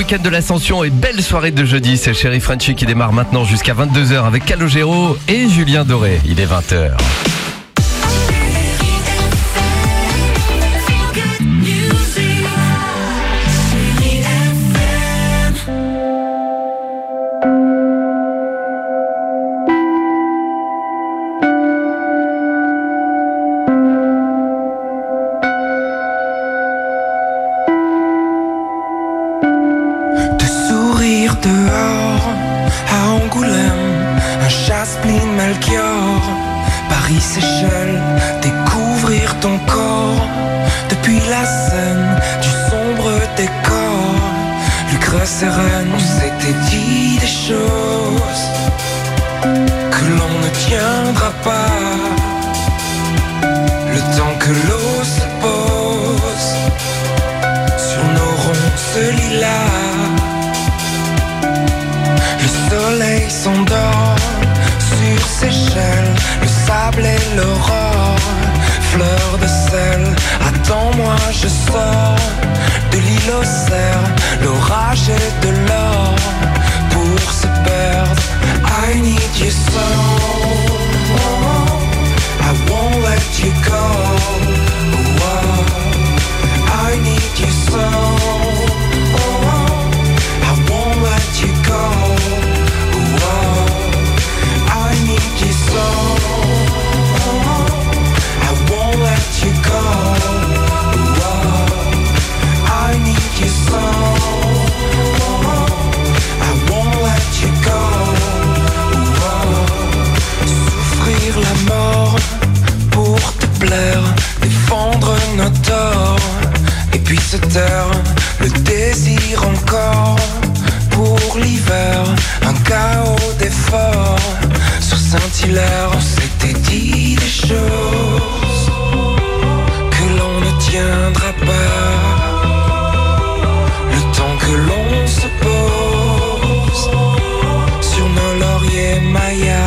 week-end de l'Ascension et belle soirée de jeudi. C'est Chéri Frenchy qui démarre maintenant jusqu'à 22h avec Calogero et Julien Doré. Il est 20h. Dehors, à Angoulême, un Chasse-Pline Melchior, Paris, Seychelles, découvrir ton corps, depuis la scène du sombre décor, Lucre sereine, on s'était dit des choses que l'on ne tiendra pas, le temps que l'eau se pose sur nos ronces lilas. Le soleil s'endort sur Seychelles, le sable et l'aurore, fleur de sel, attends-moi je sors de l'île aux cerfs, l'orage et de l'or pour se perdre. I need you so, I won't let you go, I need you so, I won't let you go. Défendre nos torts et puis se taire, le désir encore pour l'hiver, un chaos d'efforts sur Saint-Hilaire. On s'était dit des choses que l'on ne tiendra pas, le temps que l'on se pose sur nos lauriers mayas.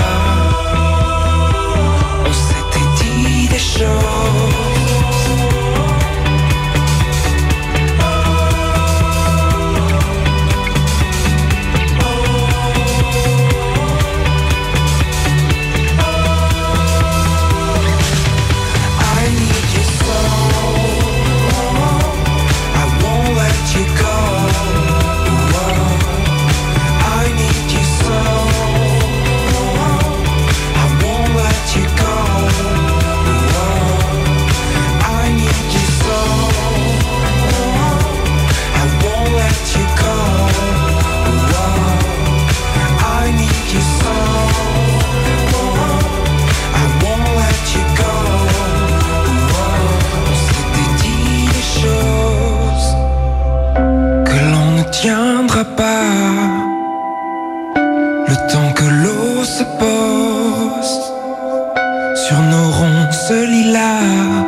Tiendra pas, le temps que l'eau se pose sur nos ronces lilas.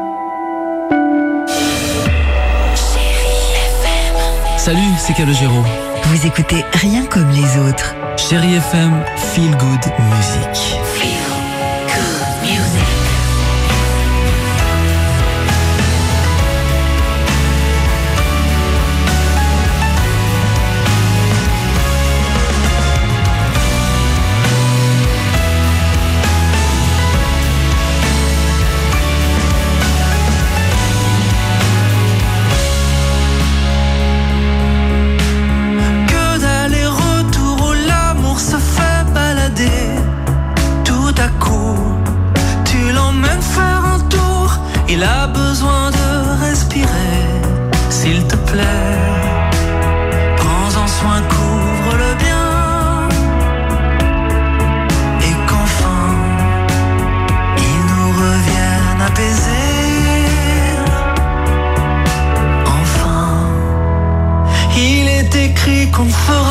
Salut, c'est Calogero. Vous écoutez Rien comme les autres. Chéri FM, Feel Good Music. Feel Good Music. Il a besoin de respirer, s'il te plaît. Prends-en soin, couvre-le bien. Et qu'enfin, il nous revienne apaisé. Enfin, il est écrit qu'on fera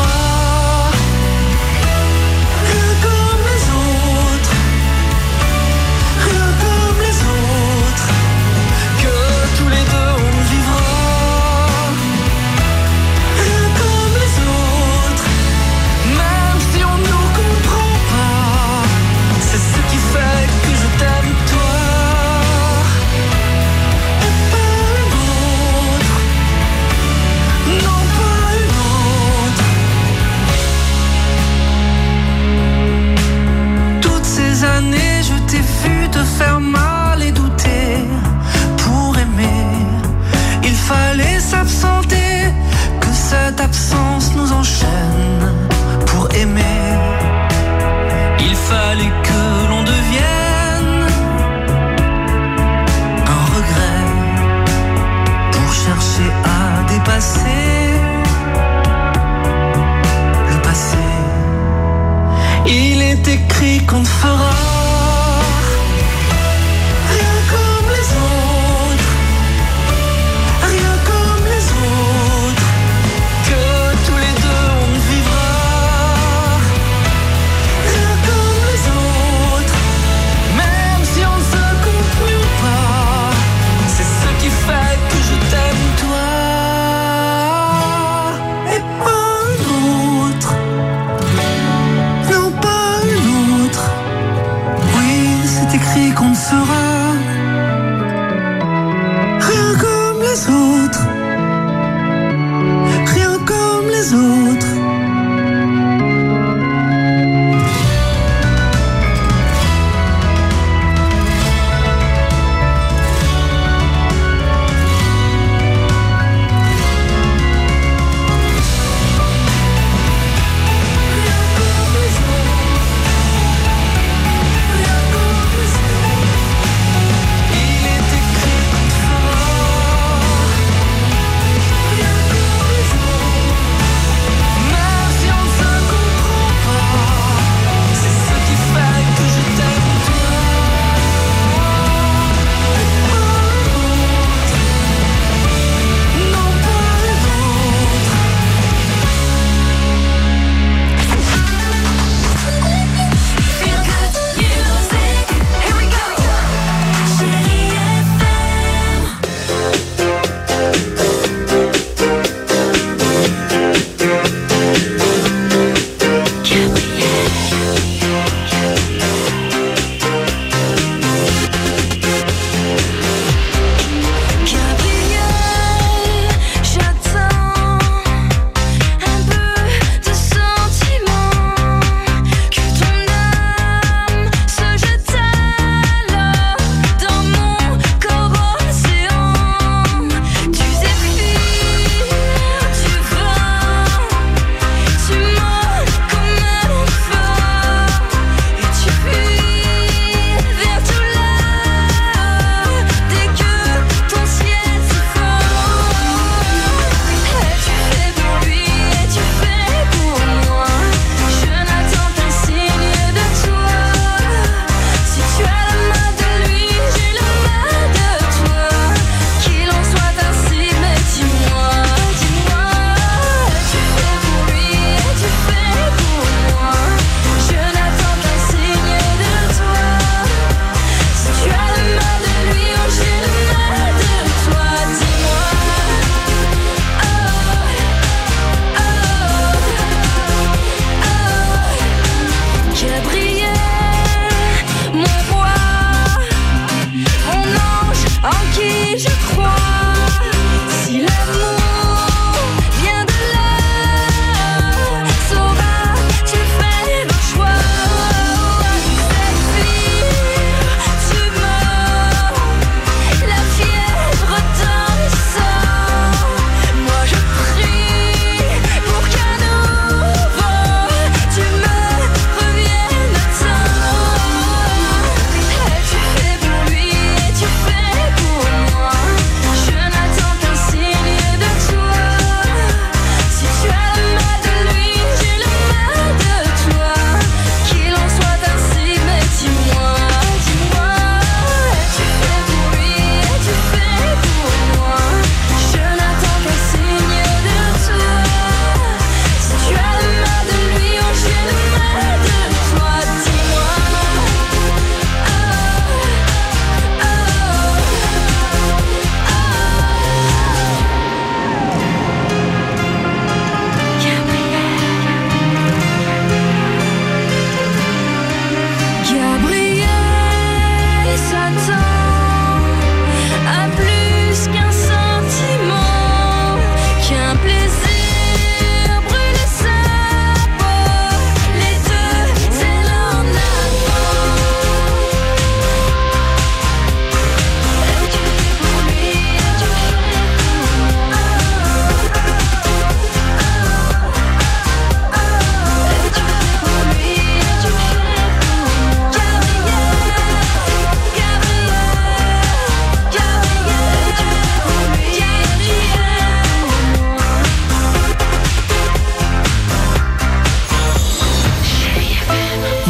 Non pas une autre. Il est écrit qu'on ne fera rien comme les autres, rien comme les autres, que tous les deux on ne vivra rien comme les autres, même si on ne se comprend pas. C'est ce qui fait que je t'aime toi et pas un autre. Non, pas un autre.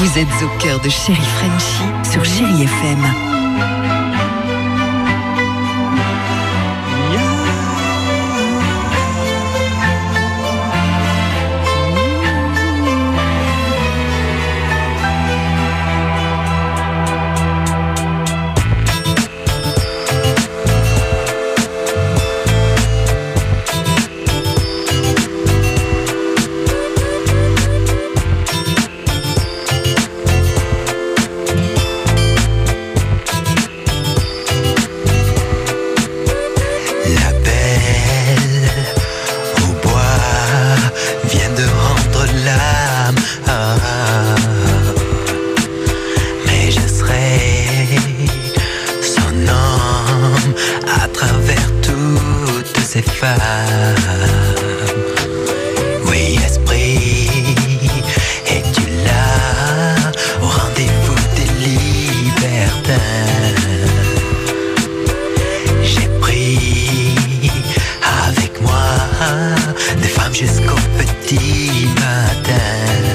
Vous êtes au cœur de Chéri Frenchy sur Chéri FM. Oui, esprit, es-tu là au rendez-vous des libertins? J'ai pris avec moi des femmes jusqu'au petit matin.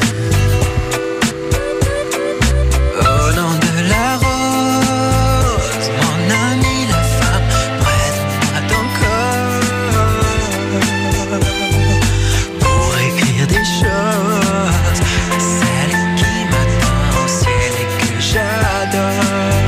Au nom de la rose, mon ami, la femme, prête à ton corps pour écrire des choses, celle qui m'attend au ciel et que j'adore.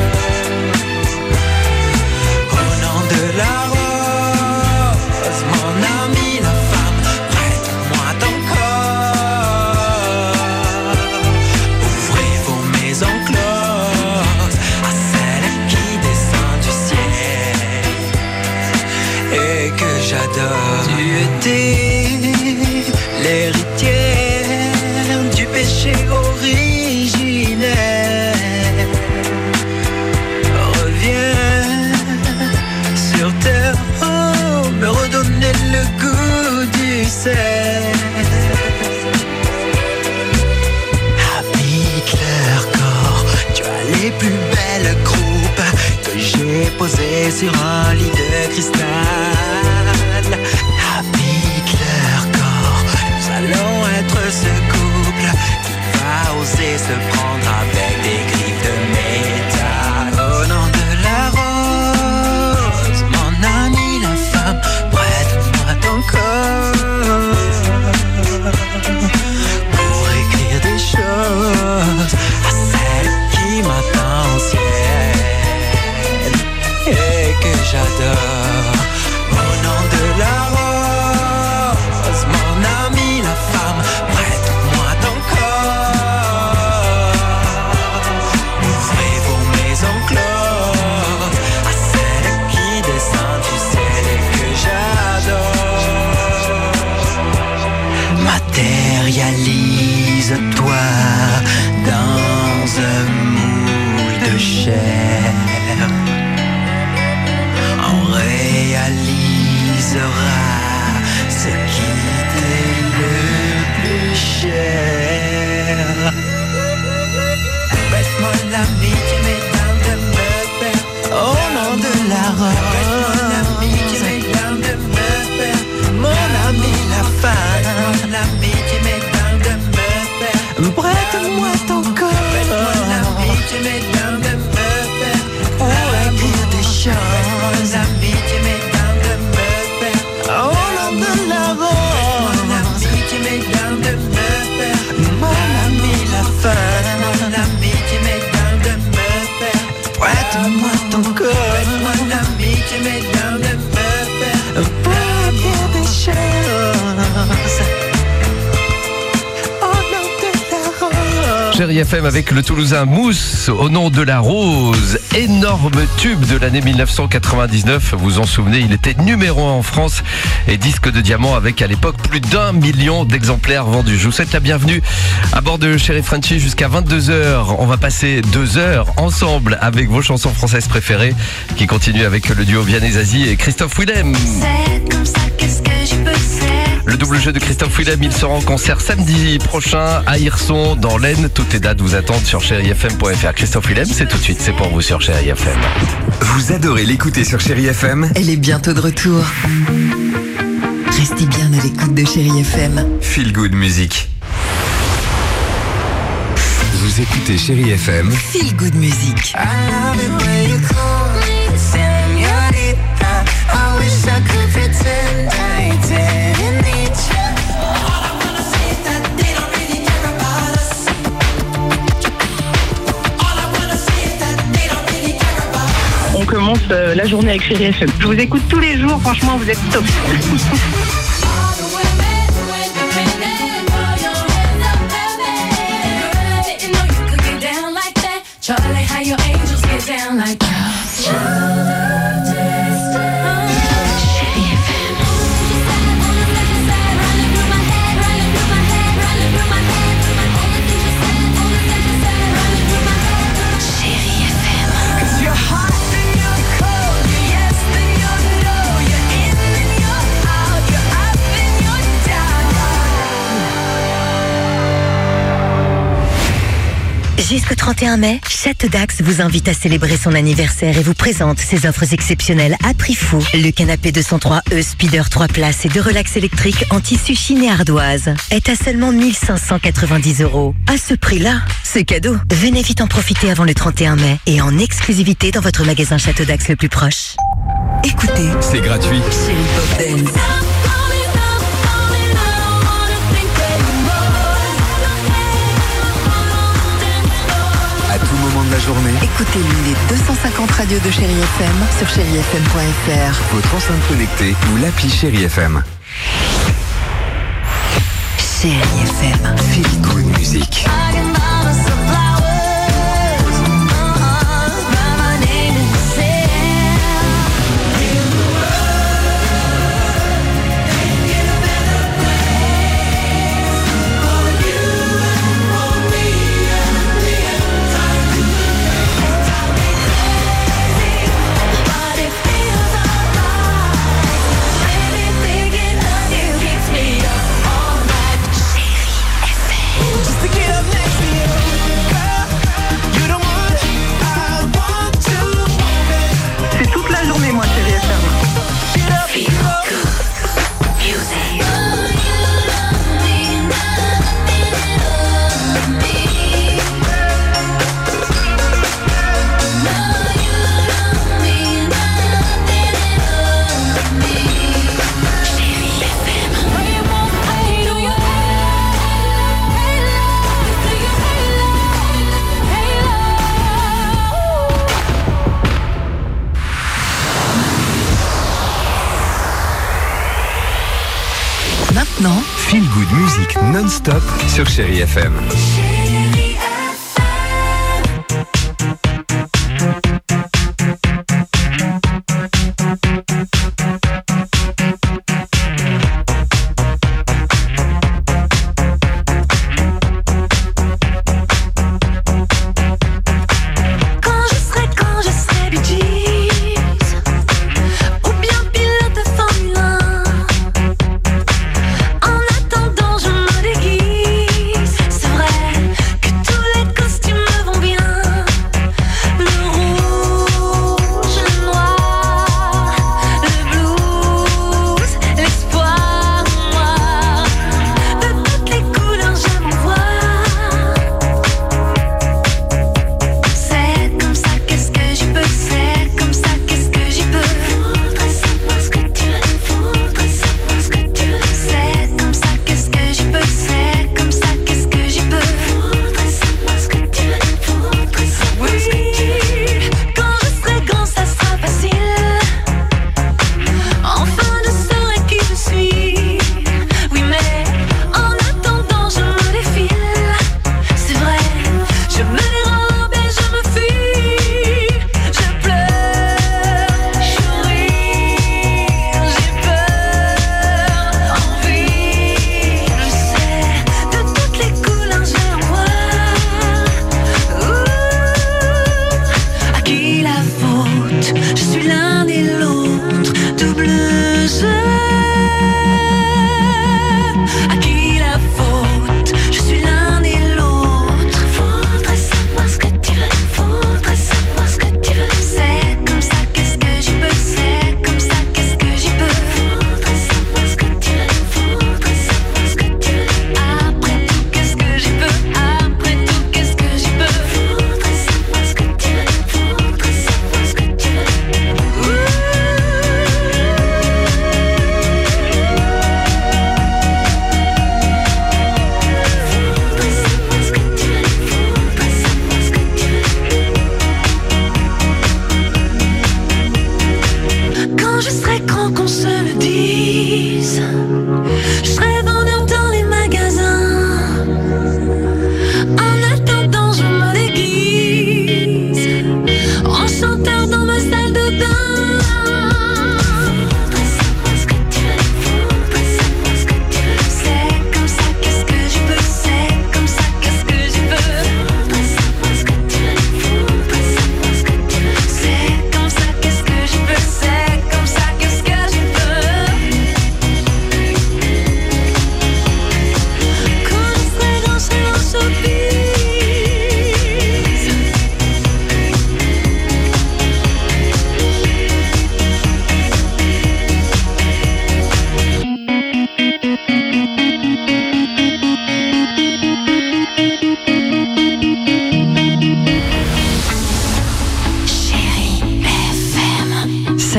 Au nom de la rose, mon ami, la femme, prête-moi ton corps. Ouvrez vos maisons closes à celle qui descend du ciel et que j'adore. Tu étais l'héritière du péché originel. Reviens sur terre, oh, me redonner le goût du sel. Habite leur corps, tu as les plus belles croupes que j'ai posées sur un lit de cristal. Habite leur corps, nous allons être ce couple qui va oser se prendre avec des griffes de métal. Au nom de la rose, mon ami, la femme, prête-moi ton corps pour écrire des choses à celle qui m'attend au ciel et que j'adore. Au nom de la rose, mon ami, la femme, prête-moi ton corps. Ouvrez vos maisons closes à celle qui descend du ciel et que j'adore. Matérialise-toi dans un moule de chair. On réalisera ce qui t'est le plus cher. Prête-moi l'amitié, mesdames, de me perdre. Au nom de la rose, prête-moi l'amitié, mesdames, de me perdre. Mon ami, la femme, l'amitié, mesdames, de me perdre. Prête-moi ton corps. Prête-moi l'amitié, mesdames, de me perdre. Pour écrire des choses. L'amitié, mesdames, de me perdre. Au nom de la rose, l'amitié, mesdames, de me perdre. Mon ami, la femme, l'amitié, mesdames, de me perdre. Prête-moi ton corps. Prête-moi l'amitié, mesdames, de me perdre. Pour écrire des choses. Chéri FM avec le Toulousain Mousse, Au nom de la rose, énorme tube de l'année 1999. Vous vous en souvenez, il était numéro 1 en France et disque de diamant avec à l'époque plus d'1 million d'exemplaires vendus. Je vous souhaite la bienvenue à bord de Chéri Frenchy jusqu'à 22h. On va passer 2 heures ensemble avec vos chansons françaises préférées qui continuent avec le duo Vianney Zazie et Christophe Willem. C'est comme ça, qu'est-ce que je peux faire? Le double jeu de Christophe Willem, il sera en concert samedi prochain à Hirson dans l'Aisne. Toutes les dates vous attendent sur chérifm.fr. Christophe Willem, c'est tout de suite, c'est pour vous sur Chéri FM. Vous adorez l'écouter sur Chéri FM? Elle est bientôt de retour. Restez bien à l'écoute de Chéri FM. Feel Good Music. Vous écoutez Chérie FM. Feel Good Music. I love it when you call me señorita. I wish I could pretend I didn't need you. All I wanna say is that they don't really care about us. All I wanna say is that they don't really care about us. On commence la journée avec Chérie FM. Je vous écoute tous les jours, franchement, vous êtes top. Charlie, how your angels get down like that? Jusqu'au 31 mai, Château d'Axe vous invite à célébrer son anniversaire et vous présente ses offres exceptionnelles à prix fou. Le canapé 203E Speeder 3 places et de relax électrique en tissu Chine et ardoise est à seulement 1 590 €. À ce prix-là, c'est cadeau. Venez vite en profiter avant le 31 mai et en exclusivité dans votre magasin Château d'Axe le plus proche. Écoutez, C'est gratuit. Chérie Pop Dance. À tout moment de la journée, Écoutez les 250 radios de Chérie FM sur chérifm.fr. votre enceinte connectée ou l'appli Chérie FM. Chérie FM. Feel Good Music. C'est toute la journée, moi, Chérie FM. Maintenant, Feel Good Music non-stop sur Chérie FM. Quand je serai Bee Gees, ou bien pilote de Formule 1. En attendant, je me déguise. C'est vrai,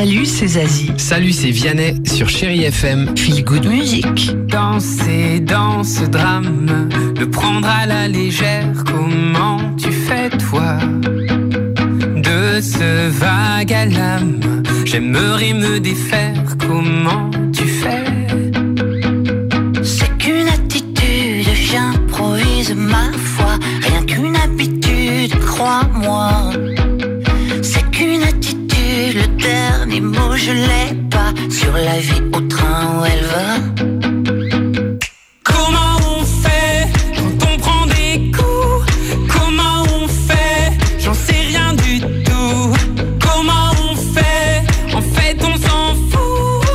Salut, c'est Zazie. Salut, c'est Vianney sur Chérie FM. Feel good music. Danser dans ce drame, le prendre à la légère, comment tu fais toi? De ce vague à l'âme, j'aimerais me défaire, comment tu fais? C'est qu'une attitude, j'improvise ma foi, rien qu'une habitude, crois-moi. C'est qu'une attitude, le dernier mot je l'ai pas, sur la vie au train où elle va. Comment on fait quand on prend des coups? Comment on fait? J'en sais rien du tout. Comment on fait? En fait on s'en fout.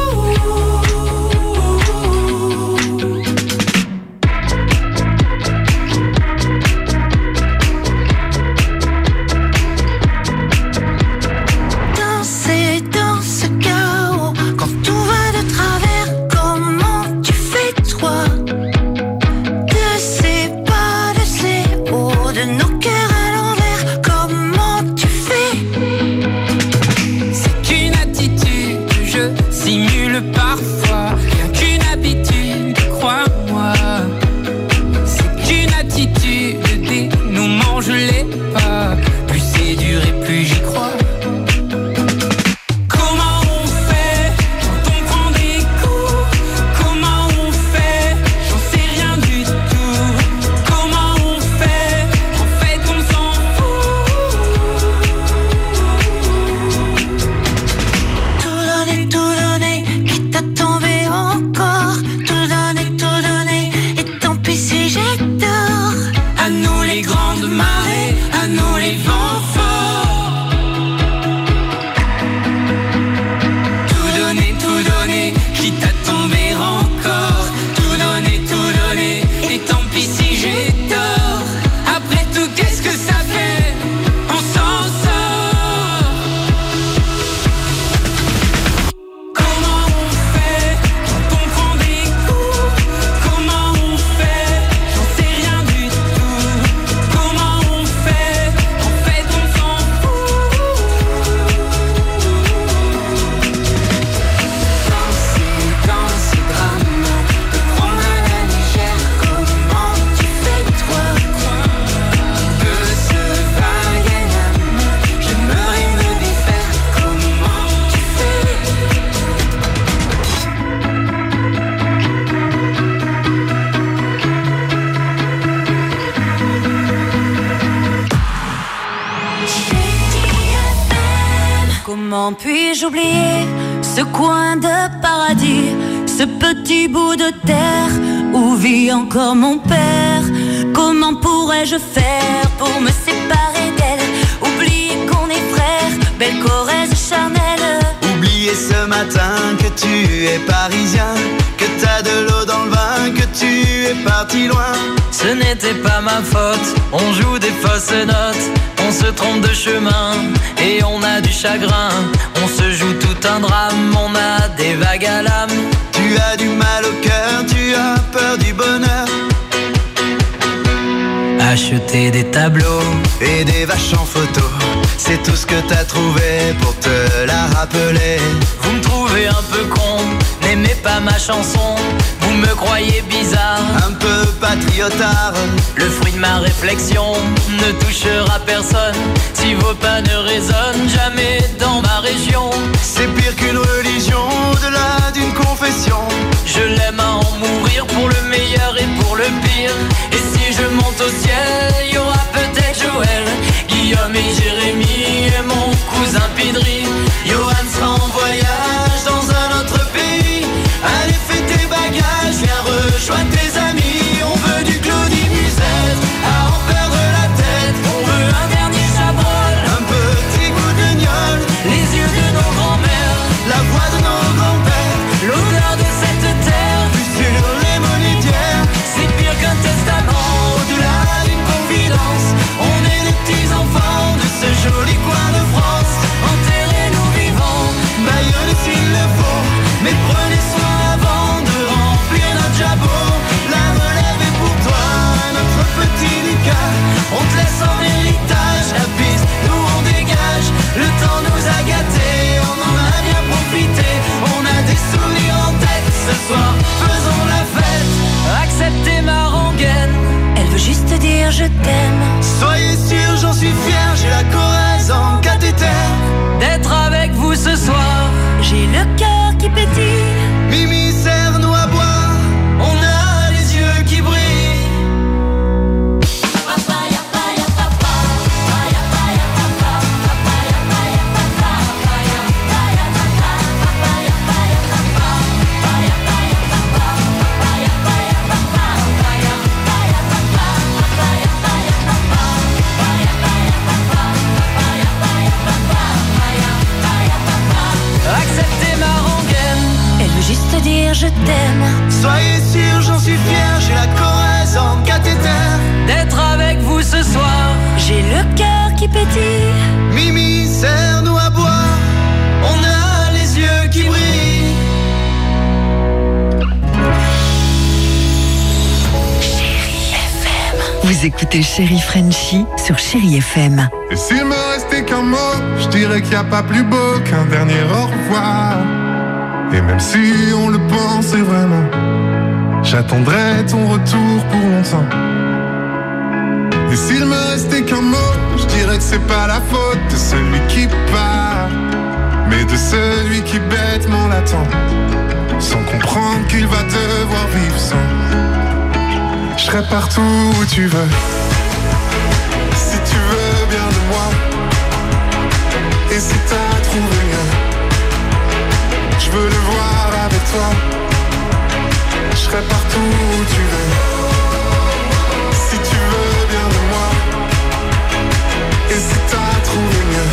Danser dans ce chaos, quand tout va de travers, comment tu fais toi? De ces bas, de ces hauts, de nos cœurs à l'envers, comment tu fais? C'est qu'une attitude que je simule parfois, rien qu'une habitude, crois-moi. C'est qu'une attitude, le dénouement je l'ai pas, plus c'est dur et plus j'y crois. Comment on fait quand on prend des coups? Comment on fait? J'en sais rien du tout. Comment on fait? En fait on s'en fout. Tout donner, quitte à tomber encore. Tout donner, et tant pis si j'ai tort. À nous les grandes marées, à nous les vents forts. Tout donner, quitte à tomber encore. Tout donner, et tant pis si j'ai tort. Après tout, qu'est-ce que ça fait? On s'en sort. Comment on fait quand on prend des coups? Comment on fait? J'en sais rien du tout. Comment on fait? En fait on s'en fout. Danser dans ce drame, le prendre à la légère, comment tu fais toi? De ce vague à l'âme, j'aimerais me défaire, comment tu fais? Comment puis-je oublier ce coin de paradis, ce petit bout de terre où vit encore mon père? Comment pourrais-je faire pour me séparer d'elle? Oublier qu'on est frères, belle Corrèze charnelle. Oublier ce matin que tu es parisien, que t'as de l'eau dans le vin, que tu es parti loin. Ce n'était pas ma faute, on joue des fausses notes, on se trompe de chemin et on a du chagrin. On se joue tout un drame, on a des vagues à l'âme. Tu as du mal au cœur, tu as peur du bonheur. Acheter des tableaux et des vaches en photo, c'est tout ce que t'as trouvé pour te la rappeler. Vous me trouvez un peu con, n'aimez pas ma chanson. Vous me croyez bizarre, un peu patriotard. Le fruit de ma réflexion ne touchera personne si vos pas ne résonnent jamais dans ma région. C'est pire qu'une religion, au-delà d'une confession. Je l'aime à en mourir pour le meilleur et pour le pire. Et si je monte au ciel, il y aura peut-être Joël, Guillaume et Jérémy et mon cousin Pidri. Johan sera en voyage dans un autre pays. Allez, fais tes bagages, viens rejoindre tes amis. On veut du Claudie Musette, à en perdre la tête. On veut un dernier Chabrol, un petit goût de gnôle, les yeux de nos grands-mères, la voix de nos grands-pères, l'odeur de cette terre, vue sur les monétières. C'est pire qu'un testament, au-delà d'une confidence. on est les petits enfants de ce joli coin de France. Enterrez-nous vivants, baillonnez s'il le faut, mais prenez soin avant de remplir notre jabot. La relève est pour toi, notre petit Lucas. on te laisse en héritage la piste, nous on dégage. Le temps nous a gâtés, on en a bien t'aime. Soyez sûr, j'en suis fier, j'ai la Corrèze en cathéter. D'être avec vous ce soir, j'ai le cœur qui pétille. Mimi, serre-nous à boire, on a les yeux qui brillent. acceptez ma rengaine. Elle veut juste te dire je t'aime. Soyez sûr, j'en suis fier, j'ai la Corrèze en cathéter. D'être avec vous ce soir, j'ai le cœur qui pétille. Mimi, serre-nous à boire, on a les yeux qui brillent. Chérie FM. Vous écoutez Chérie Frenchie sur Chérie FM. Et s'il me restait qu'un mot, je dirais qu'il n'y a pas plus beau qu'un dernier au revoir. Et même si on le pensait vraiment, j'attendrai ton retour pour longtemps. Et s'il me restait qu'un mot, je dirais que c'est pas la faute de celui qui part, mais de celui qui bêtement l'attend, sans comprendre qu'il va devoir vivre sans. Je serai partout où tu veux, si tu veux bien de moi. Et si t'as trouvé mieux, je veux le voir avec toi. Je serai partout où tu veux, si tu veux bien de moi. Et si t'as trouvé mieux,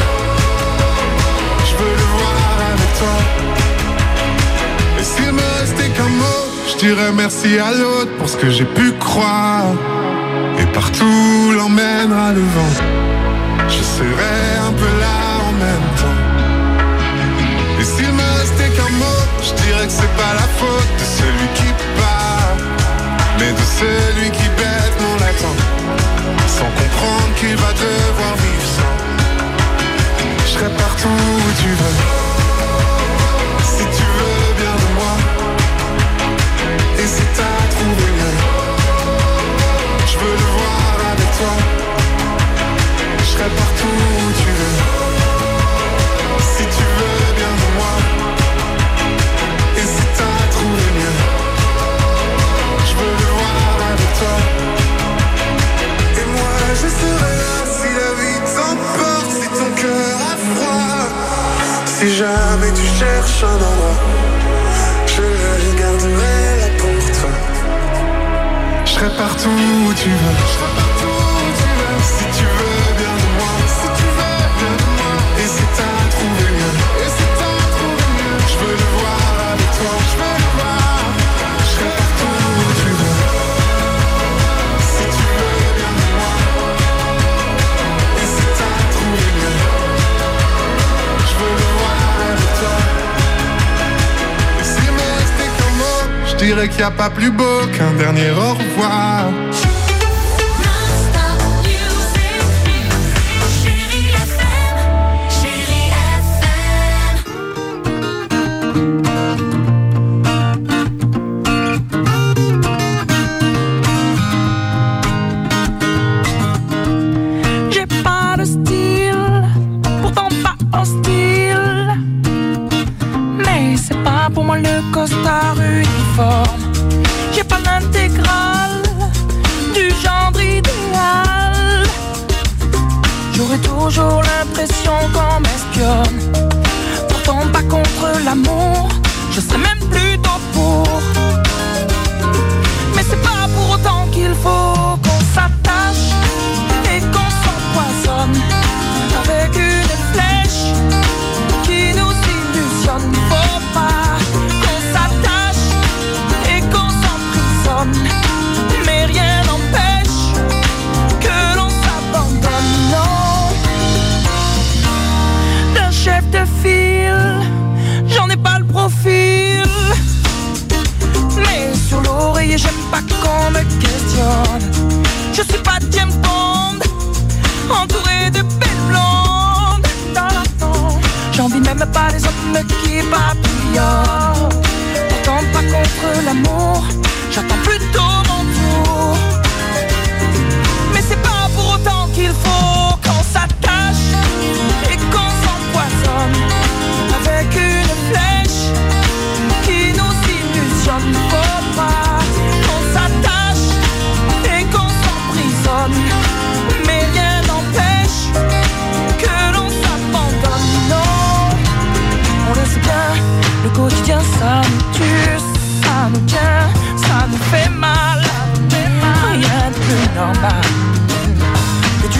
je veux le voir avec toi. Et s'il me restait qu'un mot, je dirais merci à l'autre pour ce que j'ai pu croire. Et partout l'emmènera le vent, je serai un peu là en même temps. Et s'il me restait qu'un mot, je dirais que c'est pas la faute de celui qui part, mais de celui qui bêtement l'attend, sans comprendre qu'il va devoir vivre sans. Je serai partout où tu veux, si tu veux bien de moi. Et si t'as trouvé mieux, je veux le voir avec toi. Je serai partout où tu veux, si tu veux bien de moi. Et si t'as trouvé mieux, je veux le voir avec toi. Et moi je serai là si la vie t'emporte, si ton cœur a froid. Si jamais tu cherches un endroit, je le garderai là pour toi. Je serai partout où tu veux, si tu veux bien de moi, si tu veux bien de moi. Et si t'as trouvé mieux, et si t'as trouvé mieux, je veux le voir avec toi, je veux le voir. Je serai partout où tu veux, si tu veux bien de moi. Et si t'as trouvé mieux, je veux le voir avec toi. Et s'il me restait qu'un mot, je dirais qu'il n'y a pas plus beau qu'un dernier au revoir. J'ai pas de style, pourtant pas hostile, mais c'est pas pour moi le costard uniforme. J'ai pas l'intégrale du genre idéal. J'aurais toujours l'impression qu'on m'espionne. Pourtant pas contre l'amour, je serais même plutôt pour. Mais c'est pas pour autant qu'il faut qu'on s'attache et qu'on s'empoisonne avec une flèche qui nous illusionne. Faut pas qu'on s'attache et qu'on s'emprisonne, mais rien n'empêche que l'on s'abandonne. Non, d'un chef de file, j'en ai pas le profil, mais sur l'oreiller j'aime pas qu'on me questionne. Je suis pas James Bond, entouré de belles blondes. Non, j'envie même pas les hommes qui papillonnent. Pourtant pas contre l'amour, j'attends plutôt mon tour. Mais c'est pas pour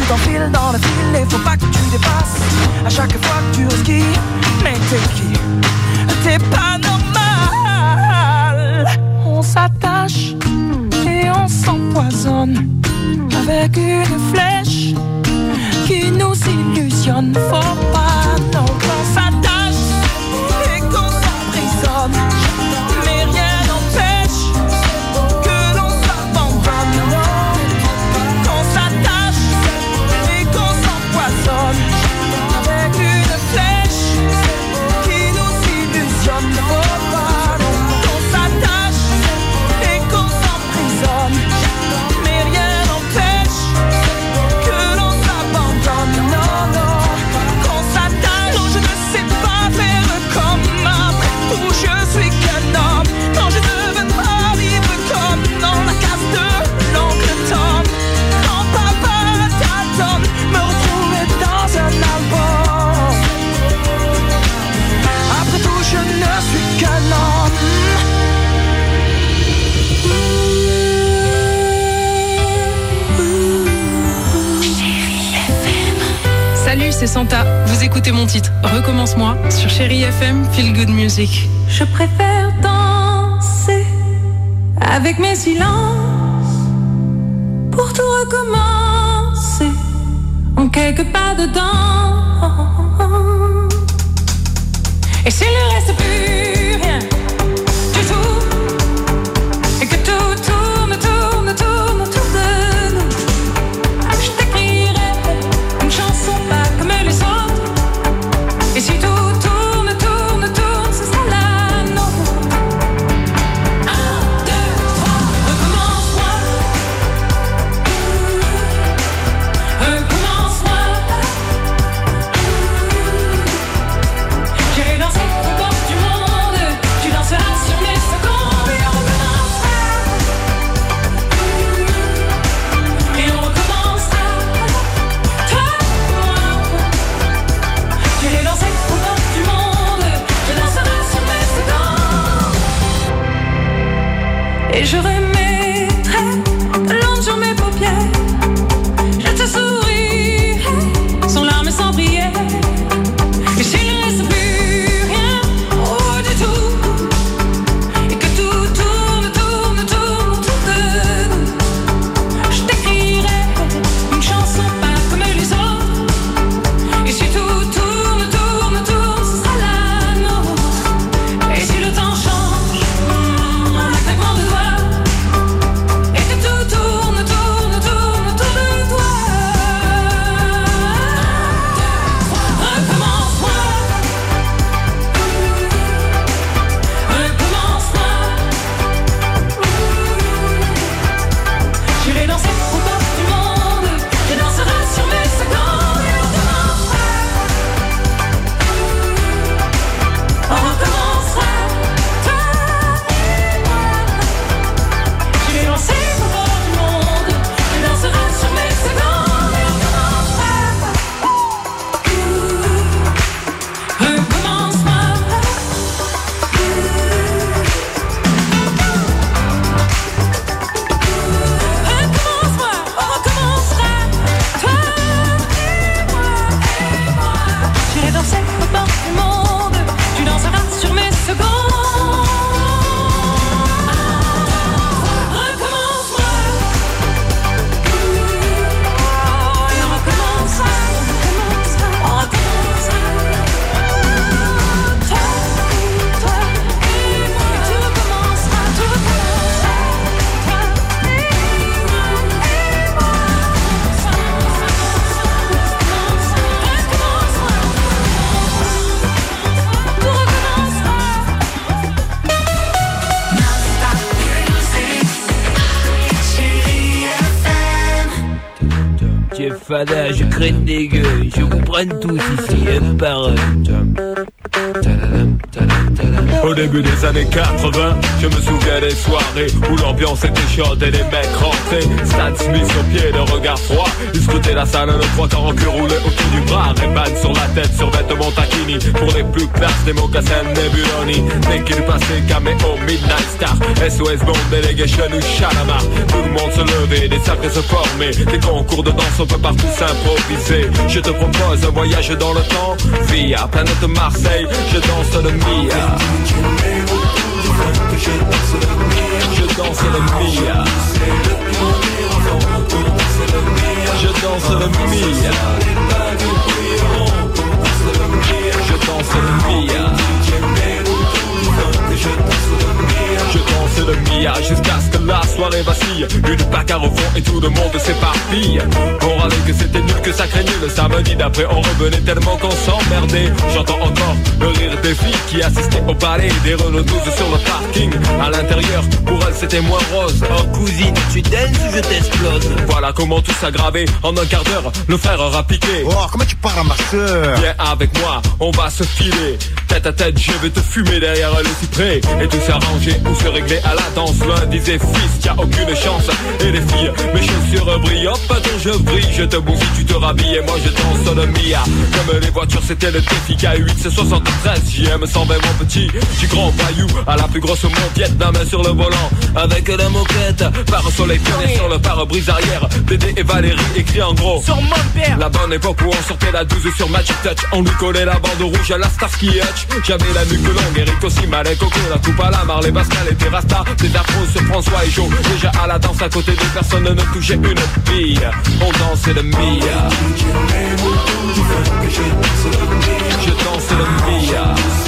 tu t'enfiles dans le fil et faut pas que tu dépasses. À chaque fois que tu skis, mais t'es qui? T'es pas normal. On s'attache et on s'empoisonne avec une flèche qui nous illusionne. Faut pas non qu'on s'attache et qu'on s'emprisonne, mais rien n'empêche que l'on s'abandonne. Qu'on s'attache et qu'on s'empoisonne avec une flèche qui nous illusionne. Faut pas qu'on s'attache et qu'on s'emprisonne, mais rien n'empêche que l'on s'abandonne. Non, non, qu'on s'attache. Non, je ne sais pas faire comme après tout, je suis qu'un homme. Non, je ne veux pas vivre comme dans la case de l'oncle Tom. Quand papa t'attend, me retrouver dans un album. Après tout, je ne suis qu'un homme. Salut, c'est Santa. Vous écoutez mon titre Recommence-moi sur Chérie FM, Feel Good Music. Je préfère danser avec mes silences pour tout recommencer en quelques pas dedans. Et s'il ne reste plus rien du tout, et que tout tourne, tourne, tourne autour de nous, je t'écrirai une chanson pas comme les autres. Et si tout tourne, tourne, tourne, ce sera la nôtre. 1, 2, 3, recommence-moi. Recommence-moi. J'irai danser au bord du monde. Tu danseras sur mes secondes. Et on recommencera. Et on recommencera. Toi, moi. J'irai danser au bord du monde. Tu danseras sur mes secondes. Et je remettrai de l'ombre sur mes paupières. Je te sourirai sans larmes et sans prière. Et s'il ne reste plus rien du tout, et que tout tourne, tourne, tourne autour de nous, je t'écrirai une chanson pas comme les autres. Et si tout tourne, tourne, tourne, ce sera la nôtre. Et si le temps change en un claquement de doigts, et que tout tourne, tourne, tourne autour de toi. Recommence-moi. Recommence-moi. J'irai danser au bord du monde. Tu danseras sur mes secondes. Et on recommencera. On recommencera. Toi et moi. J'irai danser au bord du monde. Tu danseras sur mes secondes. Et on recommencera. Recommence-moi. Recommence-moi, on recommencera. Toi et moi. J'irai danser au bord du monde. Tu danseras sur mes secondes. Recommence-moi. Et on recommencera. On recommencera. Toi et moi. Tout recommencera. Tout recommencera. Toi et moi. Chef Fada, je crête des gueules, je vous prenne tous ici, un par un. Au début des années 80, je me souviens des soirées où l'ambiance était chaude et les mecs rentraient. Stan Smith sur pied, le regard froid. Ils scrutaient la salle, le trois quarts en cul roulé autour du bras. Ray-Ban sur la tête, sur vêtements taquini. Pour les plus classes, des mocassins Nebuloni. Dès qu'il passait, caméo, Midnight Star, SOS Bond, Delegation ou Shalamar. Tout le monde se levait, des cercles se formaient. Des concours de danse, on peut partout s'improviser. Je te propose un voyage dans le temps via planète Marseille, je danse le Mia. Je danse le Mia. Je danse le Mia. Je danse le Mia. Je danse le Mia jusqu'à ce que la soirée vacille. Une bagarre au fond et tout le monde s'éparpille. On râlait que c'était nul, que ça craignait. Le samedi d'après on revenait tellement qu'on s'emmerdait. J'entends encore le rire des filles qui assistaient au ballet. Des Renault 12 sur le parking. À l'intérieur, pour elles c'était moins rose. Oh cousine, tu danses ou je t'explose? Voilà comment tout s'aggravait. En un quart d'heure, le frère aura piqué. Oh, comment tu parles à ma soeur? Viens avec moi, on va se filer. Tête à tête, je vais te fumer derrière le cyprès. Et tout s'arranger ou se régler à la danse. L'un disait fils, t'as aucune chance. Et les filles, mes chaussures brillent. Hop, attends, je brille, je te bousille, tu te rhabilles. Et moi je danse le Mia. Comme les voitures, c'était le défi. K8, c'est 73, JM 120 mon petit. Du grand voyou à la plus grosse montiette. La main sur le volant, avec la moquette. Pare-soleil pionnier sur le pare-brise arrière. Dédé et Valérie écrit en gros sur mon père. La bonne époque où on sortait la 12 sur Magic Touch. On lui collait la bande rouge à la Starsky Hutch. J'avais la nuque longue, Eric aussi, Malek, Coco, la coupe à la Marley, Pascal et Terrasta. Des afros sur François et Joe. Déjà à la danse à côté de personne ne touchait une bille. On dansait le Mia. Je danse le Mia.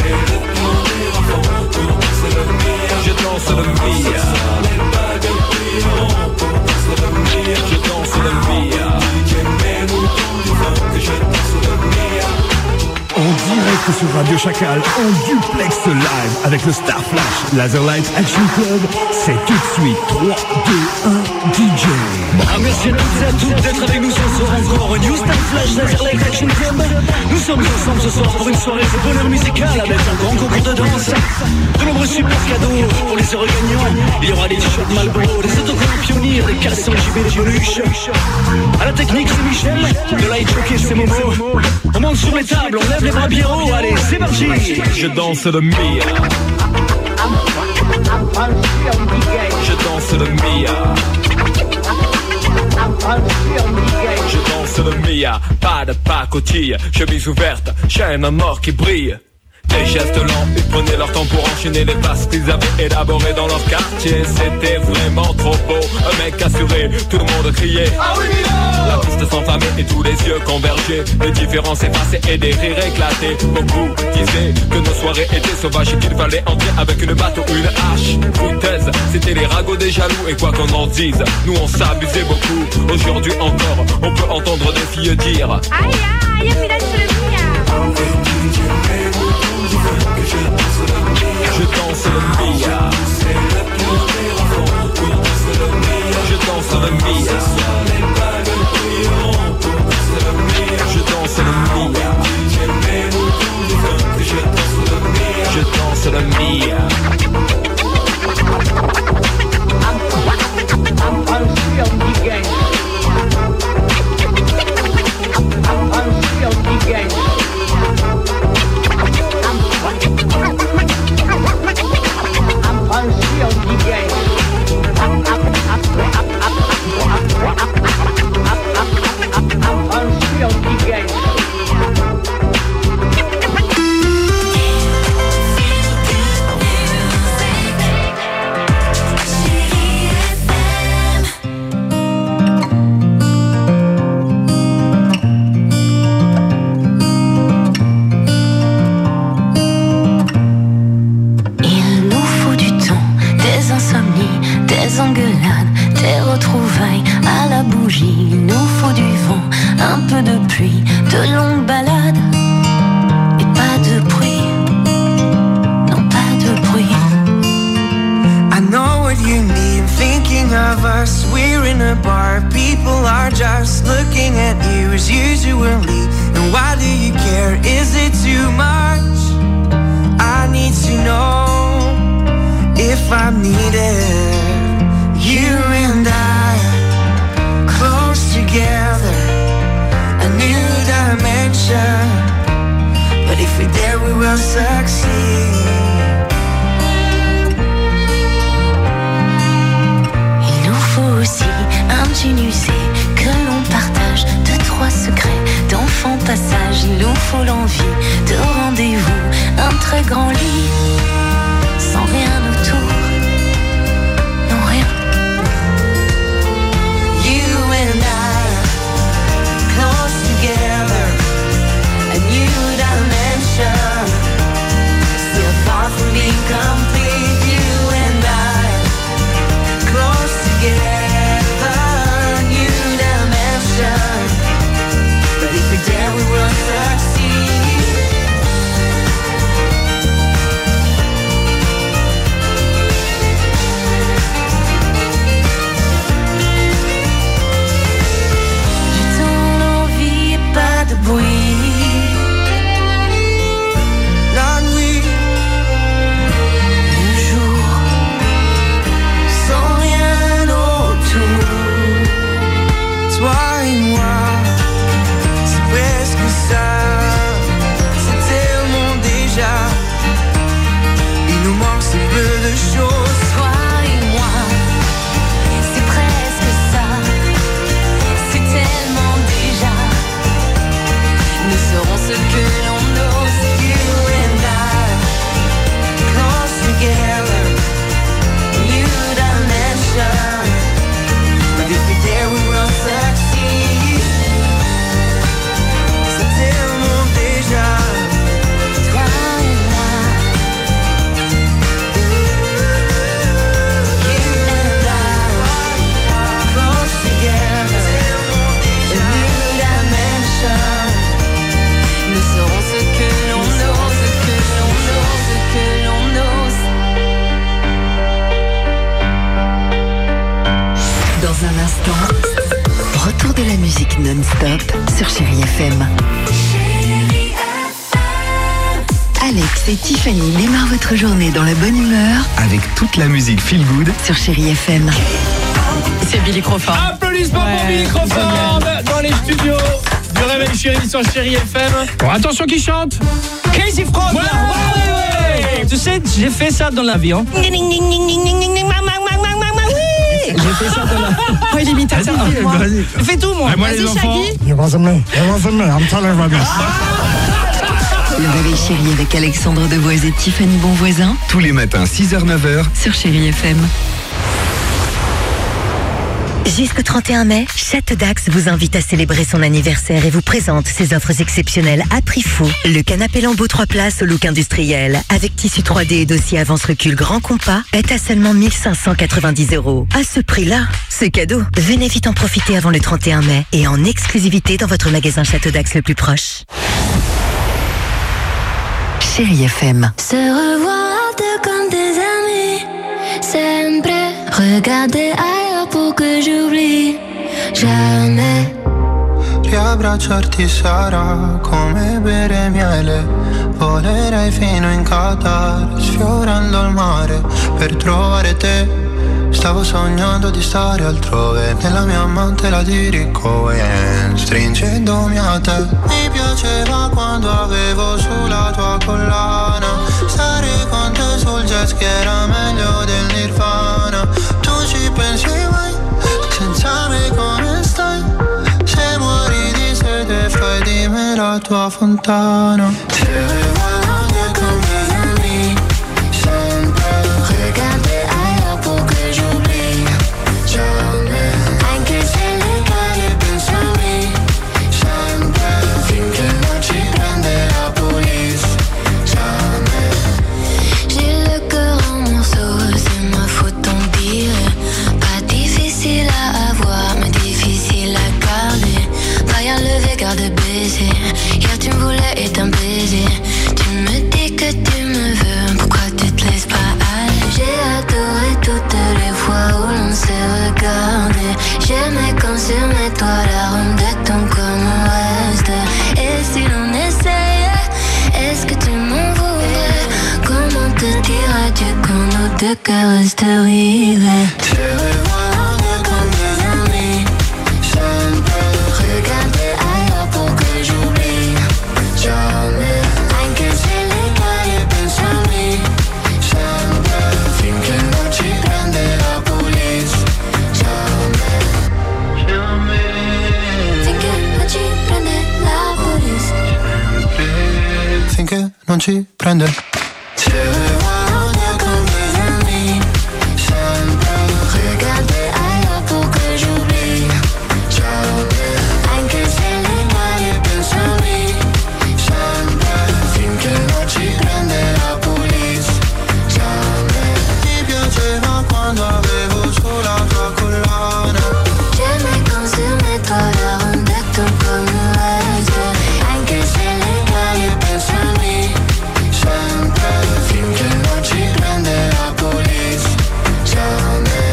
Je danse le Mia. Je danse le Mia. En direct sur Radio Chacal, en duplex live avec le Star Flash Laserlight Action Club, c'est tout de suite 3, 2, 1, DJ. Merci à toutes et à toutes d'être avec nous ce soir encore au New Star Flash Laserlight Action Club. Nous sommes ensemble ce soir pour une soirée de bonheur musical avec un grand concours de danse, de nombreux super cadeaux pour les heureux gagnants. Il y aura des t-shirts Marlboro, des autocollants Pionnier, des caleçons JB, des Yoluches. À la technique c'est Michel, de light jockey c'est Momo. On monte sur les tables, on lève les bras bien haut, allez c'est parti. Je danse le Mia. Je danse le Mia. Je danse le Mia. Pas de pacotille, chemise ouverte, chaîne en or qui brille. Des gestes lents, ils prenaient leur temps pour enchaîner les passes qu'ils avaient élaborées dans leur quartier. C'était vraiment trop beau, un mec assuré, tout le monde criait ah oui, la piste s'enflammait et tous les yeux convergeaient. Les différences effacées et des rires éclatés. Beaucoup disaient que nos soirées étaient sauvages et qu'il fallait entrer avec une batte ou une hache. Foutaise, c'était les ragots des jaloux et quoi qu'on en dise, nous on s'abusait beaucoup. Aujourd'hui encore, on peut entendre des filles dire aïe aïe, mira sur le Mia. Je danse le Mia. Je danse le Mia. Je danse le Mia. Je danse le Mia. I need if I needed you and I close together, a new dimension. But if we're there, we will succeed. Il nous faut aussi un jean usé que l'on partage, 2-3 secrets d'enfant passage. Il nous faut l'envie de rendez-vous, un très grand lit sans rien autour, non rien. You and I close together, a new dimension. Still far from being complete. You and I close together, a new dimension. But if we're there, we will succeed. De bruit, la nuit, le jour, sans rien autour. Toi et moi, c'est presque ça, c'est tellement déjà. Il nous manque si peu de choses. Toi et moi, c'est presque ça, c'est tellement déjà. Nous serons ce que l'on ose. You and I close together, new dimension. But if we're there, we will succeed. C'est tellement déjà. Toi et moi, you and I close together, a new dimension. nous serons ce que l'on ose, ce que l'on ose, ce que l'on ose. Dans un instant, retour de la musique non-stop sur Chérie FM. Alex et Tiffany démarrent votre journée dans la bonne humeur Avec toute la musique feel good sur Chérie FM. C'est Billy Crawford. Applaudissements pour Billy Crawford dans les studios du Réveil Chérie sur Chérie FM. Bon, attention qui chante. Casey Frog. Ouais. Tu sais, j'ai fait ça dans l'avion. J'ai fait ça dans l'avion. Oh, il est imitateur. Vas-y. Fais tout, moi. Moi, les enfants. Le Réveil Chérie avec Alexandre Devoise et Tiffany Bonvoisin tous les matins 6h-9h sur Chérie FM. Jusqu'au 31 mai, Château d'Axe vous invite à célébrer son anniversaire et vous présente ses offres exceptionnelles à prix fou. Le canapé Lambeau 3 places au look industriel, avec tissu 3D et dossier avance-recul grand compas, est à seulement 1590 €. À ce prix-là, c'est cadeau. Venez vite en profiter avant le 31 mai et en exclusivité dans votre magasin Château d'Axe le plus proche. Chérie FM. Se revoir comme des amis, sempre regarder ailleurs pour que j'oublie jamais. Riabbracciarti sarà come bere miele. Volerei fino in Qatar, sfiorando il mare per trovare te. Stavo sognando di stare altrove, nella mia mantela di Rick Owens, stringendomi a te. Mi piaceva quando avevo sulla tua collana, stare con te sul jet ski era meglio del Nirvana. Tu ci pensi mai, senza me come stai? Se muori di sete fai di me la tua fontana. Se revoilà comme des amis, sempre regarder ailleurs pour que j'oublie jamais. Anche se le cade penso a me, sempre finché non ci prende la police. Jamais. J'ai le cœur en morceaux, c'est ma faute tant pis. Pas difficile à avoir, mais difficile à garder. Vaillant levé, garde baisé. Hier tu me voulais et t'un baiser. Tu me dis que tu me veux, pourquoi tu te laisses pas aller? J'ai adoré toutes les fois où l'on s'est regardé. J'aimais quand sur mes toits l'arôme de ton corps me reste. Et si l'on essayait, est-ce que tu m'en voudrais? Comment te dire adieu quand nos deux cœurs resterai. Je revois comme des amis. Je ne peux regarder ailleurs pour que j'oublie. Jamais. Anche se le caie pensami. Sempre. Finché non ci prende la police. Jamais. Jamais. Finché non ci prende la police. Finché non ci prende. Je revois comme des amis. Sempre. Regarder ailleurs pour que j'oublie. Jamais. Anche se le caie pensami. Sempre. Finché non ci prende la police. Jamais. Ti piaceva quando avevo sulla tua collana. J'aimais quand se mettre à la rondette comme le reste. Anche se le caie pensami. Sempre. Finché non ci prende la police. Jamais.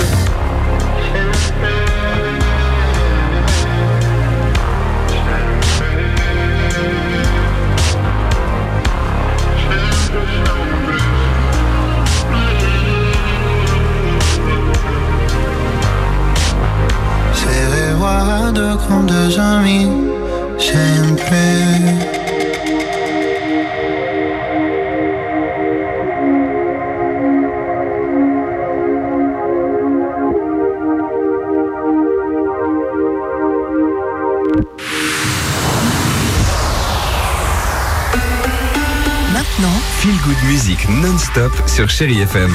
C'est revoir deux comme deux amis. J'aime plus. Maintenant, Feel Good Music non-stop sur Chérie FM.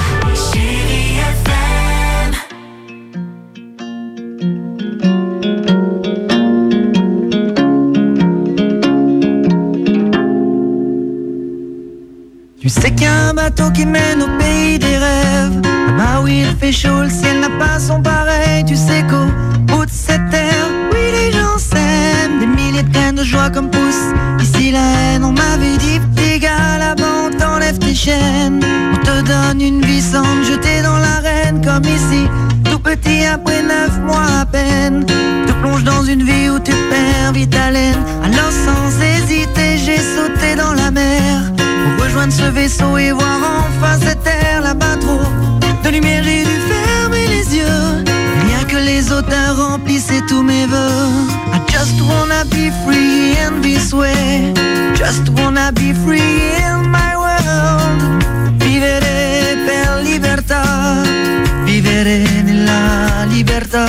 Tu sais qu'il y a un bateau qui mène au pays des rêves. Là-bas où il fait chaud, le ciel n'a pas son pareil. Tu sais qu'au bout de cette terre, oui les gens s'aiment. Des milliers de graines de joie comme poussent ici la haine. On m'avait dit petit gars, là-bas on t'enlève tes chaînes. On te donne une vie sans te jeter dans l'arène. Comme ici, tout petit après 9 mois à peine. Te plonge dans une vie où tu perds vite haleine. Alors sans hésiter, j'ai sauté dans la mer. Pour rejoindre ce vaisseau et voir enfin cette terre là-bas trop de lumière, j'ai dû fermer les yeux. Rien que les odeurs remplissaient tous mes vœux. I just wanna be free in this way. Just wanna be free in my world. Vivere per libertà. Vivere nella libertà.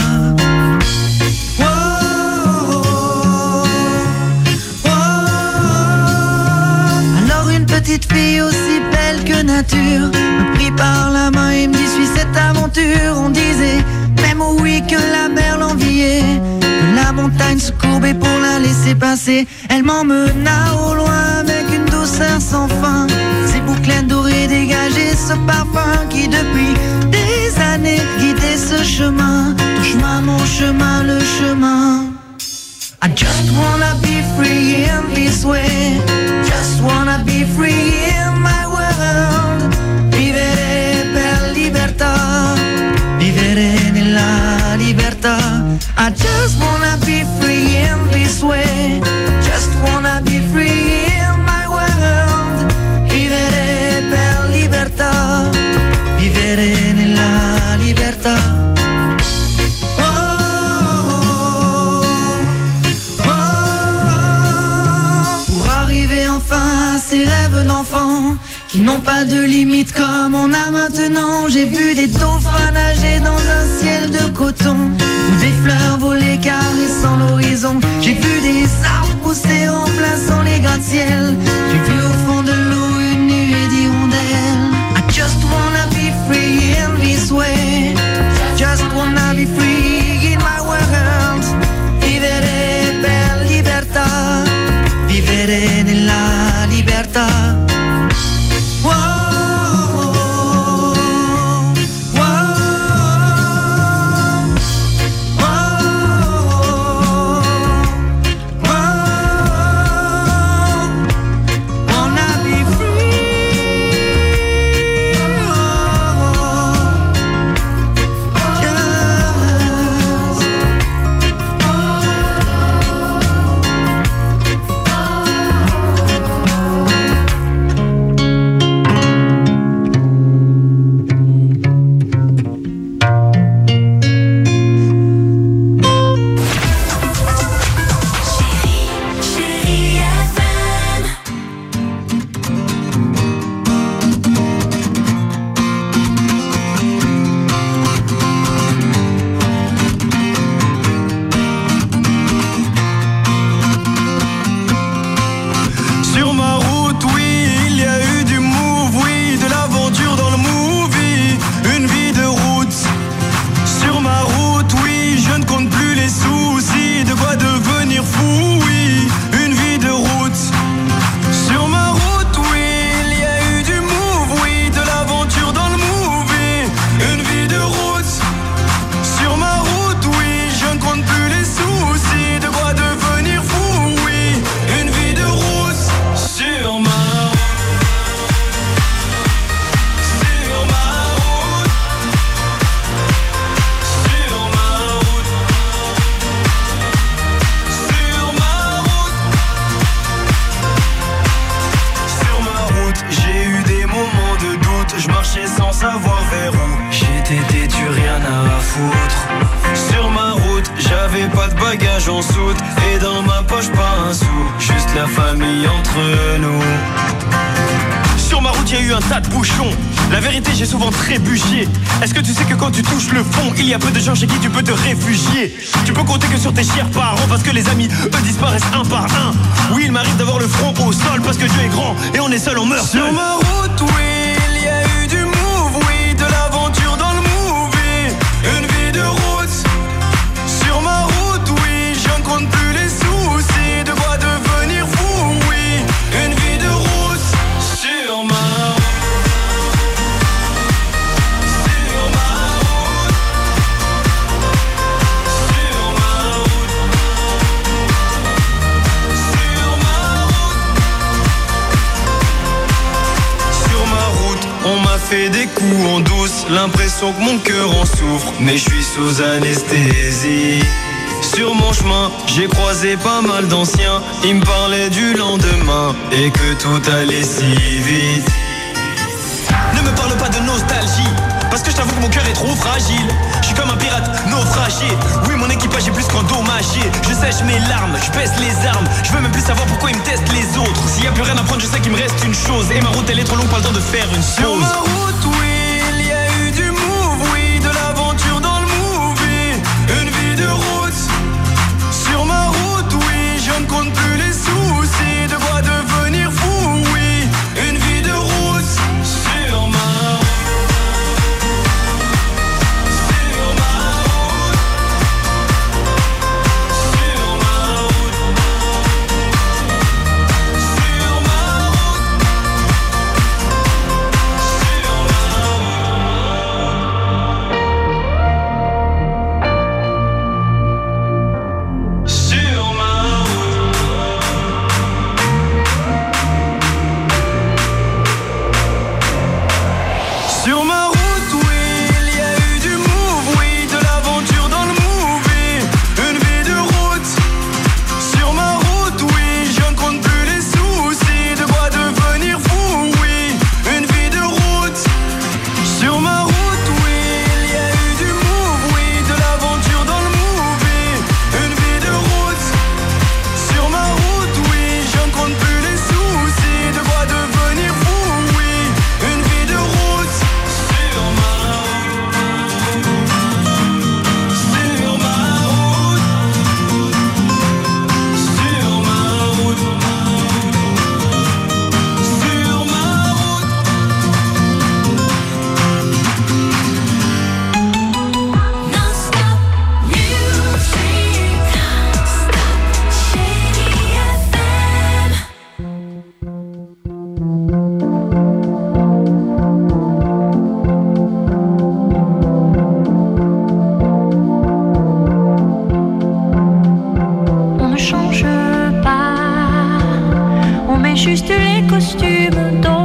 Petite fille aussi belle que nature me prit par la main et me dit suis cette aventure. On disait même oui que la mer l'enviait, que la montagne se courbait pour la laisser passer. Elle m'emmena au loin avec une douceur sans fin. Ses bouclettes dorées dégageaient ce parfum qui depuis des années guidait ce chemin. Ton chemin, mon chemin, le chemin. I just wanna be free in this way. Just wanna be free in my world. Vivere per libertà. Vivere nella libertà. I just wanna be free in this way. Just wanna be free in my world. Vivere per libertà. Vivere nella libertà. Ces rêves d'enfants qui n'ont pas de limite comme on a maintenant. J'ai vu des dauphins nager dans un ciel de coton, ou des fleurs voler caressant l'horizon. J'ai vu des arbres pousser en plaçant les gratte-ciel. J'ai vu au fond de l'eau une nuée d'hirondelles. I just wanna be free in this way. Just wanna be free in my world. Vivere per libertà. Vivere nella libertà. Wow, wow, wow, wow. bagages en soute. Et dans ma poche pas un sou, juste la famille entre nous. Sur ma route, il y a eu un tas de bouchons. La vérité, j'ai souvent trébuché. Est-ce que tu sais que quand tu touches le fond, il y a peu de gens chez qui tu peux te réfugier? Tu peux compter que sur tes chers parents, parce que les amis, eux, disparaissent un par un. Oui, il m'arrive d'avoir le front au sol, parce que Dieu est grand et on est seul, on meurt seul. Sur ma route, oui, il y a eu du move, oui, de l'aventure dans le movie. Une vie de route. Sur ma route, oui, j'en compte plus les soucis. De quoi devenir fou, oui. Une vie de route. Sur ma route. On m'a fait des coups en douce, l'impression que mon cœur en souffre, mais je suis sous anesthésie. Sur mon chemin, j'ai croisé pas mal d'anciens, ils me parlaient du lendemain et que tout allait si vite. Ne me parle pas de nostalgie, parce que je t'avoue que mon cœur est trop fragile. Je suis comme un pirate naufragé. Oui, mon équipage est plus qu'endommagé. Je sèche mes larmes, je baisse les armes. Je veux même plus savoir pourquoi ils me testent les autres. S'il y a plus rien à prendre, je sais qu'il me reste une chose. Et ma route elle est trop longue, pas le temps de faire une pause. Sur ma route, oui, il y a eu du move, oui, de l'aventure dans le movie. Une vie de route. Sur ma route, oui, je ne compte plus les soucis. De quoi devenir fou, oui. Une vie de route. Sur ma route. Juste les costumes